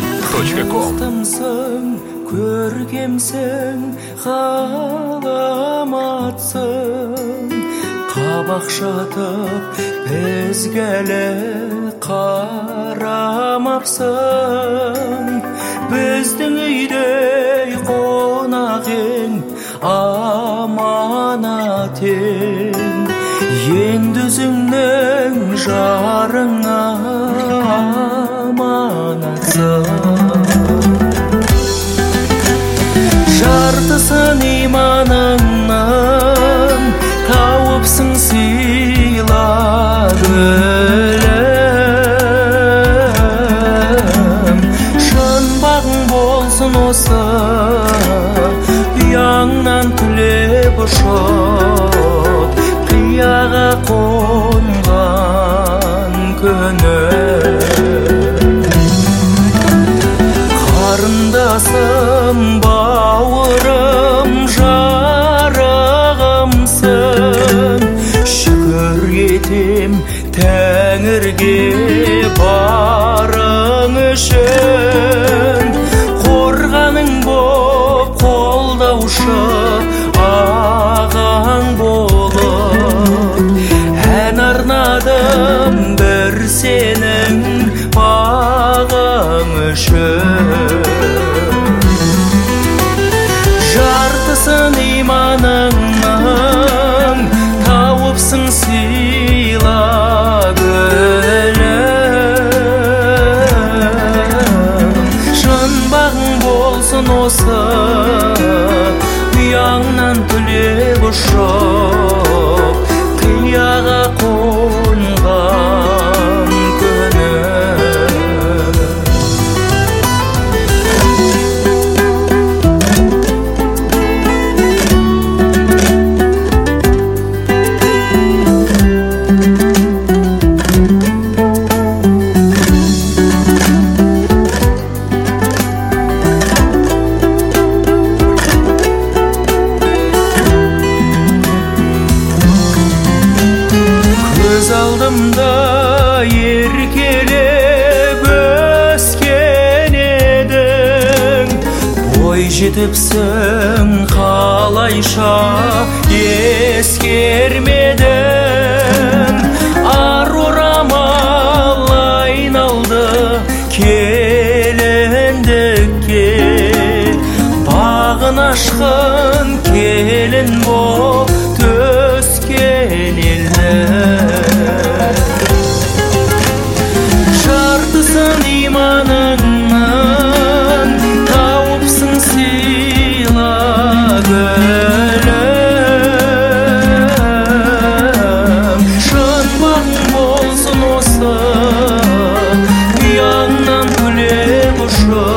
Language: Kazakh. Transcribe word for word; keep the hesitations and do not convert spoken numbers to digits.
точка ком. Көркемсің, ғаламатсың, қабақ шатып бізгелі қарамапсың. Біздің үйдей қонақ ең, аманат ең, енді өзіңнің жарыңа аманатсың. Жартысын иманыңнан тауыпсың сыйла гүлім. Шын бағың болсын осы, ұяңнан түлеп ұшып, қияға қонған күнім. Қарындасым, бауырым, жарығымсың, шүкір етем Тәңірге барың үшін. Қорғаның боп қолдаушы ағаң болып, ән арнадым бір сенің бағың үшін. Жартысын иманыңнан тауыпсың сыйла гүлім. Шын бағың болсын осы, ұяңнан түлеп ұшып, қияға қонған күнім. Көз алдымда еркелеп өскен едің, бой жетіпсің қалайша ескермедің. Ар орамал айналды келіндікке, бағын ашқын келін боп төскен елді. Жартысын иманыңнан тауыпсың сыйла гүлім. Шын бағың болсын осы, ұяңнан түлеп ұшып,